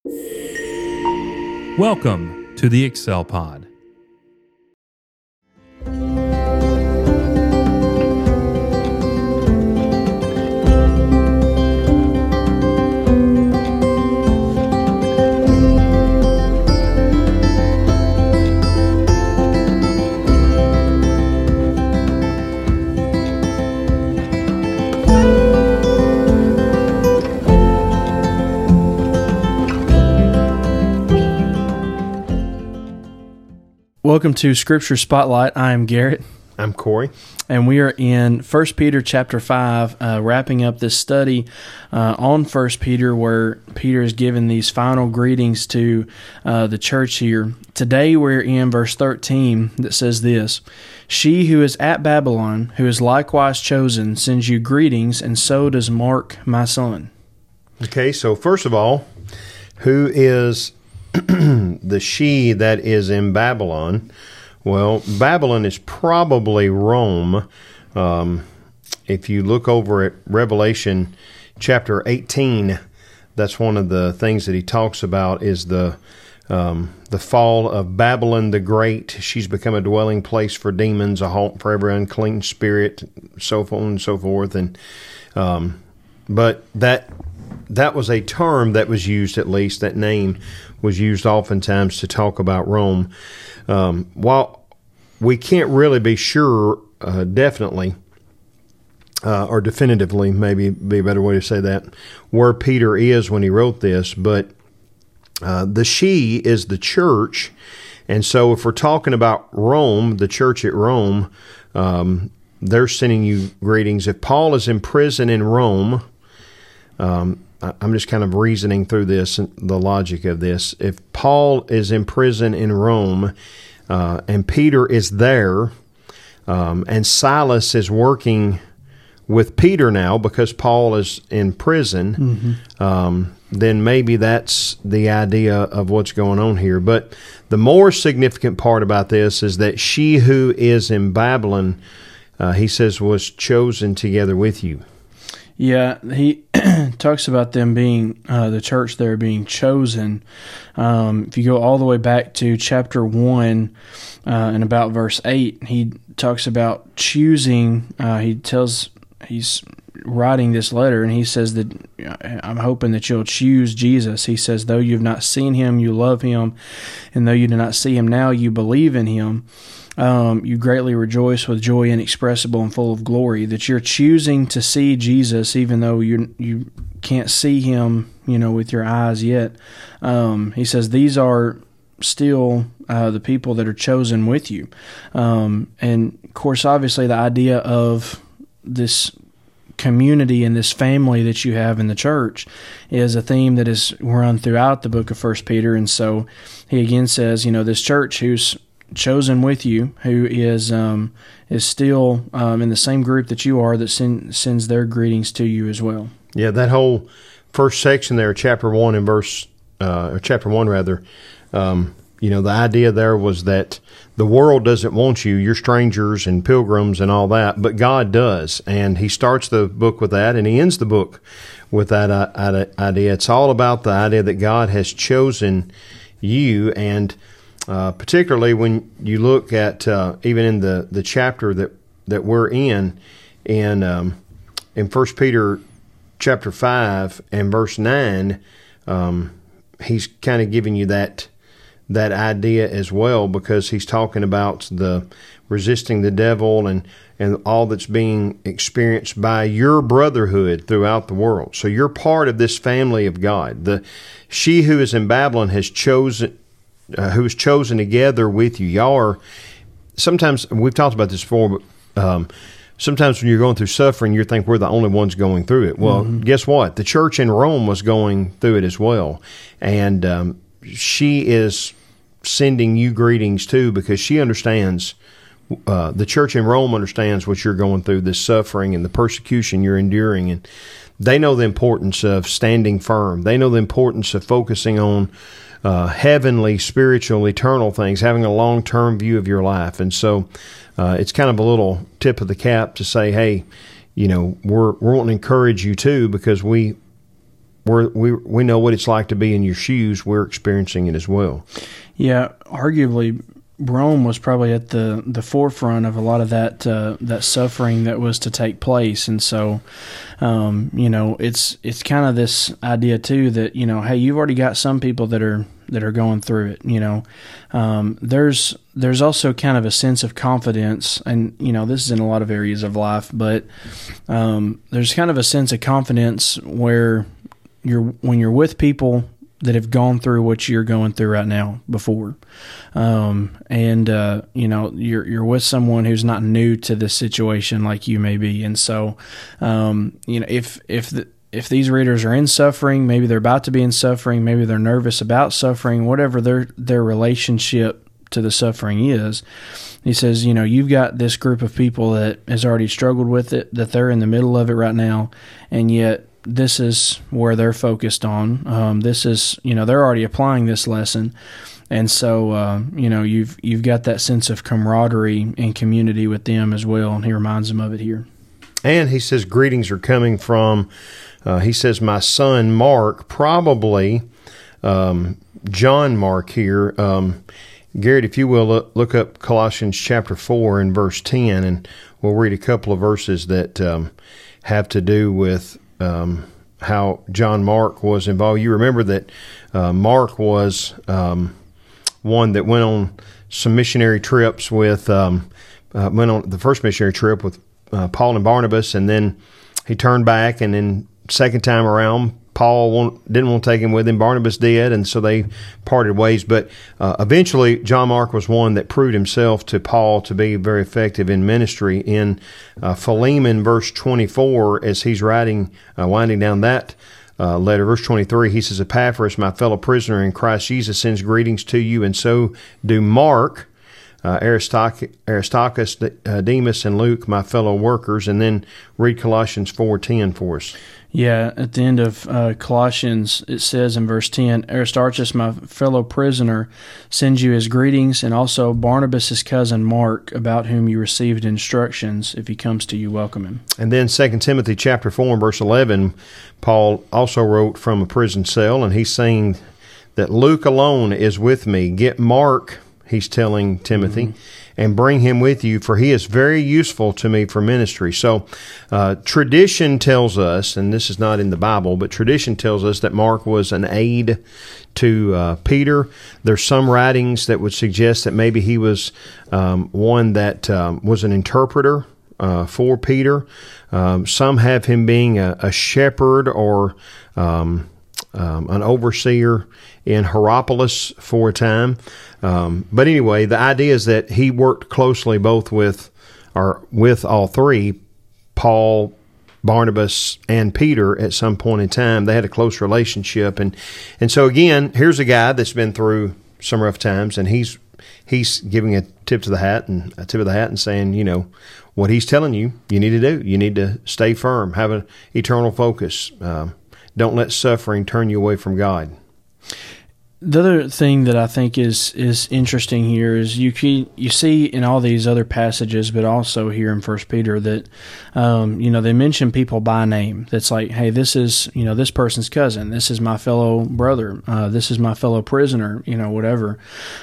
Welcome to the Excel Pod. Welcome to Scripture Spotlight. I am Garrett. I'm Corey. And we are in 1 Peter chapter 5, wrapping up this study on 1 Peter, where Peter is giving these final greetings to the church here. Today we're in verse 13 that says this: "She who is at Babylon, who is likewise chosen, sends you greetings, and so does Mark, my son." Okay, so first of all, who is the she that is in Babylon? Well, Babylon is probably Rome. If you look over at Revelation chapter 18, that's one of the things that he talks about is the fall of Babylon the Great. She's become a dwelling place for demons, a haunt for every unclean spirit, so on and so forth. And but that was a term that was used, at least that name was used oftentimes to talk about Rome. While we can't really be sure, definitely, or definitively, maybe be a better way to say that, where Peter is when he wrote this, but the she is the church. And so if we're talking about Rome, the church at Rome, they're sending you greetings. If Paul is in prison in Rome, I'm just kind of reasoning through this, the logic of this. If Paul is in prison in Rome, and Peter is there, and Silas is working with Peter now because Paul is in prison, then maybe that's the idea of what's going on here. But the more significant part about this is that she who is in Babylon, he says, was chosen together with you. Yeah, he talks about them being, the church there being chosen. If you go all the way back to chapter 1 and about verse 8, he talks about choosing. He's writing this letter, and he says that, I'm hoping that you'll choose Jesus. He says, though you have not seen him, you love him, and though you do not see him now, you believe in him. You greatly rejoice with joy inexpressible and full of glory, that you're choosing to see Jesus even though you can't see him, with your eyes yet. He says these are still the people that are chosen with you. And of course, obviously, the idea of this community and this family that you have in the church is a theme that is run throughout the book of 1 Peter. And so he again says, this church who's chosen with you, who is still in the same group that you are, that sends their greetings to you as well. Yeah, that whole first section there, chapter 1 and chapter 1 rather, the idea there was that the world doesn't want you. You're strangers and pilgrims and all that, but God does. And he starts the book with that, and he ends the book with that idea. It's all about the idea that God has chosen you, and particularly when you look at even in the chapter that we're in 1 Peter chapter 5 and verse 9, he's kind of giving you that idea as well, because he's talking about the resisting the devil and all that's being experienced by your brotherhood throughout the world. So you're part of this family of God. She who is in Babylon has chosen. Who is chosen together with you. Y'all are, sometimes, we've talked about this before, but sometimes when you're going through suffering, you think we're the only ones going through it. Well, guess what? The church in Rome was going through it as well. And she is sending you greetings too, because she understands, the church in Rome understands what you're going through, this suffering and the persecution you're enduring. And they know the importance of standing firm. They know the importance of focusing on heavenly, spiritual, eternal things, having a long-term view of your life. And so it's kind of a little tip of the cap to say, hey, we're wanting to encourage you too, because we're we know what it's like to be in your shoes. We're experiencing it as well. Yeah, arguably, Rome was probably at the forefront of a lot of that suffering that was to take place, and so it's kind of this idea too that hey, you've already got some people that are going through it. There's also kind of a sense of confidence, and this is in a lot of areas of life, but there's kind of a sense of confidence where when you're with people that have gone through what you're going through right now before, you're with someone who's not new to this situation like you may be, and so if these readers are in suffering, maybe they're about to be in suffering, maybe they're nervous about suffering, whatever their relationship to the suffering is, he says, you've got this group of people that has already struggled with it, that they're in the middle of it right now, and yet this is where they're focused on. This is, they're already applying this lesson. And so, you've got that sense of camaraderie and community with them as well. And he reminds them of it here. And he says, greetings are coming from, he says, my son Mark, probably John Mark here. Garrett, if you will, look up Colossians chapter 4 and verse 10, and we'll read a couple of verses that have to do with how John Mark was involved. You remember that Mark was one that went on some missionary trips went on the first missionary trip with Paul and Barnabas, and then he turned back, and then second time around, Paul didn't want to take him with him. Barnabas did, and so they parted ways. But eventually, John Mark was one that proved himself to Paul to be very effective in ministry. In Philemon, verse 24, as he's winding down that letter, verse 23, he says, Epaphras, my fellow prisoner in Christ Jesus, sends greetings to you, and so do Mark, Aristarchus, Demas, and Luke, my fellow workers. And then read Colossians 4:10 for us. Yeah, at the end of Colossians, it says in verse 10, Aristarchus, my fellow prisoner, sends you his greetings, and also Barnabas, his cousin Mark, about whom you received instructions. If he comes to you, welcome him. And then 2 Timothy chapter 4 and verse 11, Paul also wrote from a prison cell, and he's saying that Luke alone is with me. Get Mark, he's telling Timothy, and bring him with you, for he is very useful to me for ministry. So tradition tells us, and this is not in the Bible, but tradition tells us that Mark was an aide to Peter. There's some writings that would suggest that maybe he was one that was an interpreter for Peter. Some have him being a shepherd or an overseer in Hierapolis for a time. But anyway, the idea is that he worked closely both with all three, Paul, Barnabas, and Peter at some point in time. They had a close relationship. And so again, here's a guy that's been through some rough times, and he's giving a tip of the hat and saying, what he's telling you, you need to do. You need to stay firm, have an eternal focus. Don't let suffering turn you away from God. The other thing that I think is interesting here is you see in all these other passages, but also here in 1 Peter that they mention people by name. That's like, hey, this is this person's cousin. This is my fellow brother. This is my fellow prisoner. Whatever.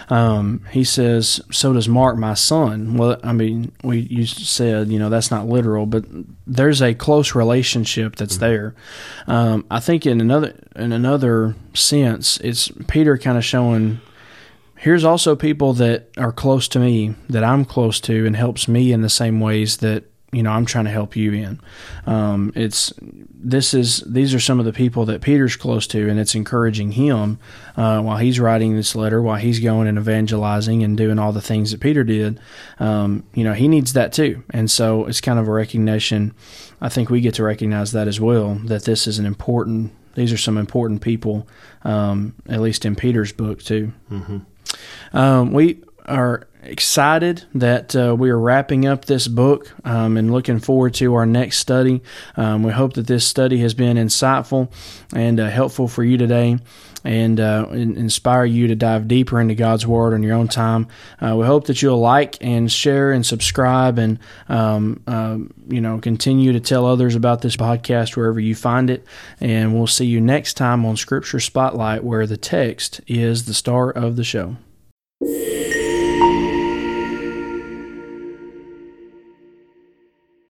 He says, so does Mark, my son. Well, I mean, you said that's not literal, but there's a close relationship that's there. I think in another sense, it's Peter kind of showing, here's also people that are close to me, that I'm close to, and helps me in the same ways that I'm trying to help you in. These are some of the people that Peter's close to, and it's encouraging him while he's writing this letter, while he's going and evangelizing and doing all the things that Peter did. He needs that too, and so it's kind of a recognition. I think we get to recognize that as well, that this is these are some important people, at least in Peter's book too. Mm-hmm. We are excited that we are wrapping up this book and looking forward to our next study. We hope that this study has been insightful and helpful for you today, and inspire you to dive deeper into God's Word on your own time. We hope that you'll like and share and subscribe, and continue to tell others about this podcast wherever you find it. And we'll see you next time on Scripture Spotlight, where the text is the star of the show.